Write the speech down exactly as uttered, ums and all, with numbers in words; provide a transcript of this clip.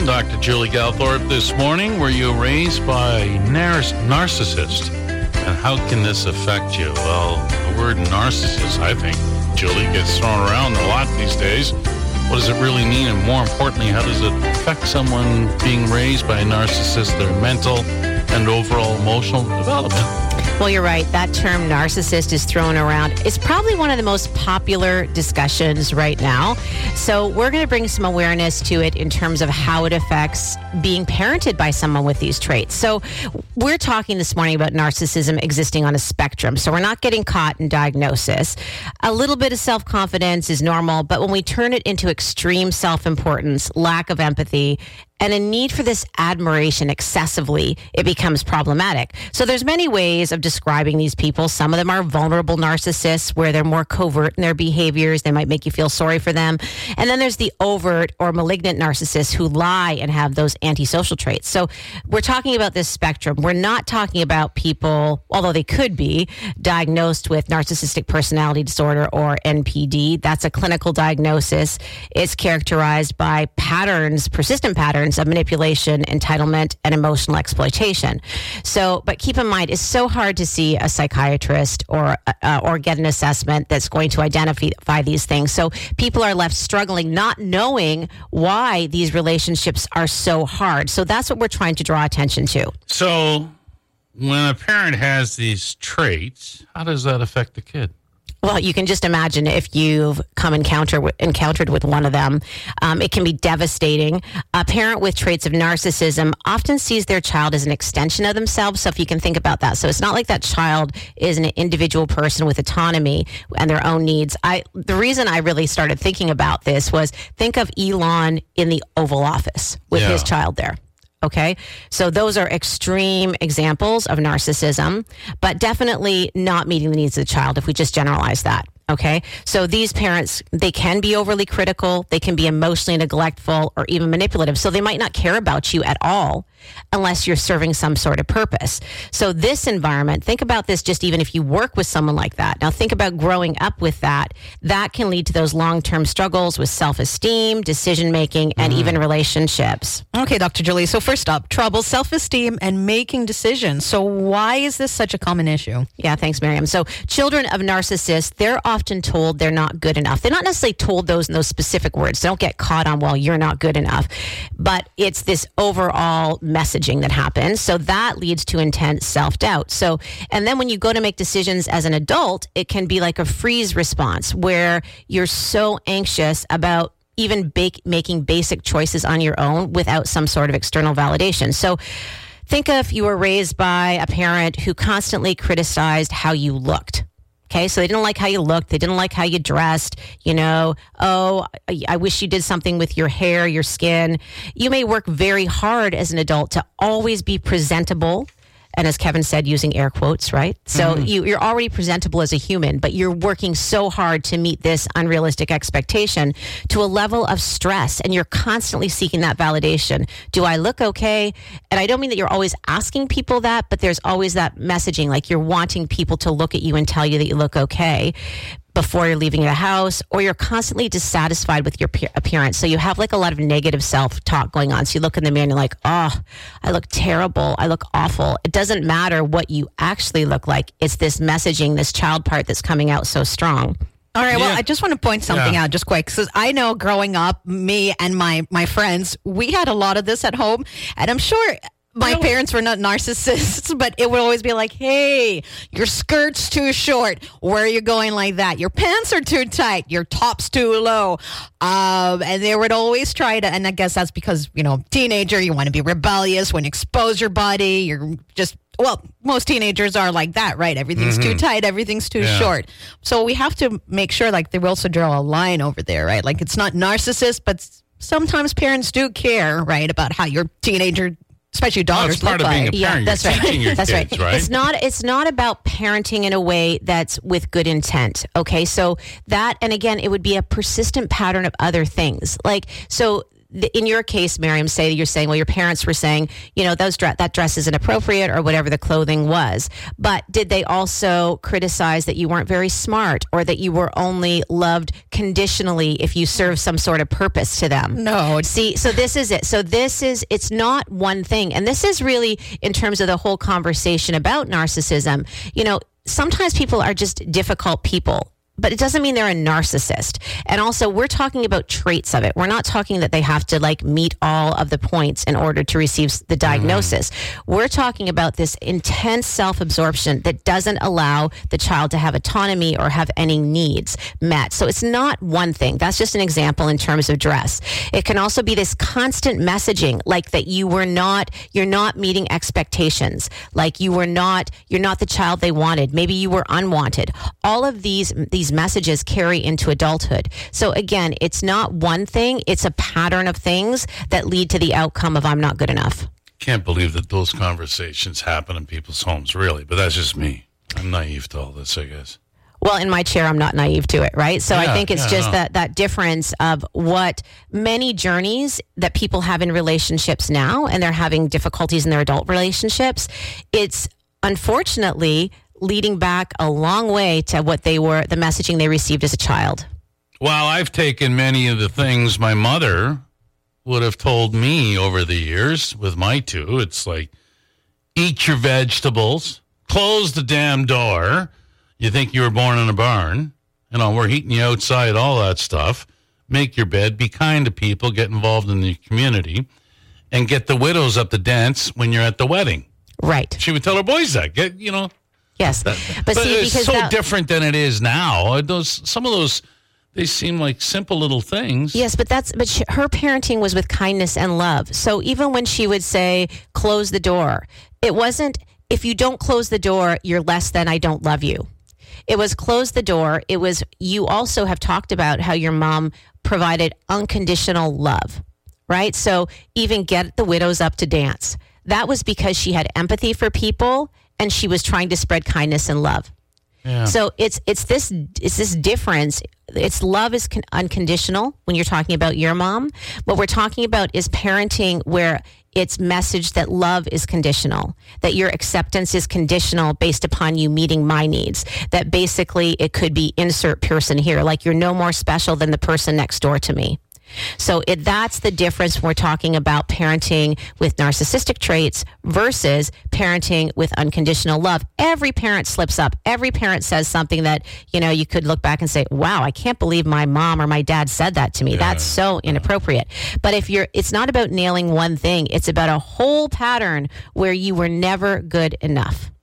Doctor Julie Galthorpe this morning. Were you raised by a nar- narcissist? And how can this affect you? Well, the word narcissist, I think, Julie, gets thrown around a lot these days. What does it really mean? And more importantly, how does it affect someone being raised by a narcissist, their mental and overall emotional development? Well, you're right. That term narcissist is thrown around. It's probably one of the most popular discussions right now. So we're going to bring some awareness to it in terms of how it affects being parented by someone with these traits. So we're talking this morning about narcissism existing on a spectrum. So we're not getting caught in diagnosis. A little bit of self-confidence is normal, but when we turn it into extreme self-importance, lack of empathy, and a need for this admiration excessively, it becomes problematic. So there's many ways of describing these people. Some of them are vulnerable narcissists, where they're more covert in their behaviors. They might make you feel sorry for them. And then there's the overt or malignant narcissists who lie and have those antisocial traits. So we're talking about this spectrum. We're not talking about people, although they could be, diagnosed with narcissistic personality disorder or N P D. That's a clinical diagnosis. It's characterized by patterns, persistent patterns, of manipulation, entitlement, and emotional exploitation. So, but keep in mind, it's so hard to see a psychiatrist or uh, or get an assessment that's going to identify these things. So people are left struggling, not knowing why these relationships are so hard. So that's what we're trying to draw attention to. So when a parent has these traits, how does that affect the kid? Well, you can just imagine if you've come encounter with, encountered with one of them. Um, it can be devastating. A parent with traits of narcissism often sees their child as an extension of themselves. So if you can think about that. So it's not like that child is an individual person with autonomy and their own needs. I The reason I really started thinking about this was think of Elon in the Oval Office with Yeah. his child there. Okay, so those are extreme examples of narcissism, but definitely not meeting the needs of the child if we just generalize that. Okay, so these parents, they can be overly critical, they can be emotionally neglectful or even manipulative. So they might not care about you at all unless you're serving some sort of purpose. So this environment, think about this just even if you work with someone like that. Now think about growing up with that. That can lead to those long-term struggles with self-esteem, decision-making, and Mm. even relationships. Okay, Doctor Julie. So first up, trouble, self-esteem, and making decisions. So why is this such a common issue? Yeah, thanks, Miriam. So children of narcissists, they're often told they're not good enough. They're not necessarily told those in those specific words. Don't get caught on, well, you're not good enough. But it's this overall messaging that happens. So that leads to intense self-doubt. So, and then when you go to make decisions as an adult, it can be like a freeze response where you're so anxious about even bake, making basic choices on your own without some sort of external validation. So think of you were raised by a parent who constantly criticized how you looked. Okay, so they didn't like how you looked. They didn't like how you dressed. You know, oh, I, I wish you did something with your hair, your skin. You may work very hard as an adult to always be presentable. And as Kevin said, using air quotes, right? So mm-hmm. you, you're already presentable as a human, but you're working so hard to meet this unrealistic expectation to a level of stress. And you're constantly seeking that validation. Do I look okay? And I don't mean that you're always asking people that, but there's always that messaging, like you're wanting people to look at you and tell you that you look okay before you're leaving the house, or you're constantly dissatisfied with your pe- appearance. So you have like a lot of negative self-talk going on. So you look in the mirror and you're like, oh, I look terrible. I look awful. It doesn't matter what you actually look like. It's this messaging, this child part that's coming out so strong. All right. Well, Yeah. I just want to point something Yeah. out just quick. Because I know growing up, me and my, my friends, we had a lot of this at home. And I'm sure my Really? parents were not narcissists, but it would always be like, hey, your skirt's too short. Where are you going like that? Your pants are too tight. Your top's too low. Um, and they would always try to, and I guess that's because, you know, teenager, you want to be rebellious, when you expose your body, you're just, well, most teenagers are like that, right? Everything's Mm-hmm. too tight, everything's too Yeah. short. So we have to make sure, like, they also draw a line over there, right? Like, it's not narcissist, but s- sometimes parents do care, right, about how your teenager, especially Well, daughters, it's part look of being like. a Yeah, parent. that's You're right. teaching your That's kids, right. right? It's not. It's not about parenting in a way that's with good intent. Okay, so that, and again, it would be a persistent pattern of other things. Like, so th- in your case, Miriam, say you're saying, well, your parents were saying, you know, those dre- that dress isn't appropriate or whatever the clothing was. But did they also criticize that you weren't very smart or that you were only loved conditionally if you serve some sort of purpose to them? No. See, so this is it. So this is, it's not one thing. And this is really in terms of the whole conversation about narcissism. You know, sometimes people are just difficult people, but it doesn't mean they're a narcissist. And also, we're talking about traits of it. We're not talking that they have to like meet all of the points in order to receive the diagnosis. Mm-hmm. We're talking about this intense self-absorption that doesn't allow the child to have autonomy or have any needs met. So it's not one thing. That's just an example in terms of dress. It can also be this constant messaging, like that you were not, you're not meeting expectations, like you were not, you're not the child they wanted. Maybe you were unwanted. All of these, these messages carry into adulthood. So again, it's not one thing, it's a pattern of things that lead to the outcome of I'm not good enough. Can't believe that those conversations happen in people's homes, really, but that's just me. I'm naive to all this, I guess. Well, in my chair, I'm not naive to it, right? So yeah, I think it's yeah, just no. that, that difference of what many journeys that people have in relationships now, and they're having difficulties in their adult relationships. It's unfortunately leading back a long way to what they were, the messaging they received as a child. Well, I've taken many of the things my mother would have told me over the years with my two. It's like, eat your vegetables, close the damn door. You think you were born in a barn. You know, we're heating you outside, all that stuff. Make your bed, be kind to people, get involved in the community, and get the widows up to dance when you're at the wedding. Right. She would tell her boys that, get, you know. Yes, That, but, but see, it's because so that, different than it is now. Those some of those, they seem like simple little things. yes, but that's but she, her parenting was with kindness and love. So even when she would say, "Close the door," it wasn't, "If you don't close the door, you're less than I don't love you." It was close the door. It was, you also have talked about how your mom provided unconditional love, right? So even get the widows up to dance. That was because she had empathy for people and she was trying to spread kindness and love. Yeah. So it's it's this it's this difference. It's love is con- unconditional when you're talking about your mom. What we're talking about is parenting where it's messaged that love is conditional, that your acceptance is conditional based upon you meeting my needs. That basically it could be insert person here, like you're no more special than the person next door to me. So it, that's the difference when we're talking about parenting with narcissistic traits versus parenting with unconditional love. Every parent slips up. Every parent says something that, you know, you could look back and say, wow, I can't believe my mom or my dad said that to me. Yeah. That's so inappropriate. But if you're, it's not about nailing one thing. It's about a whole pattern where you were never good enough.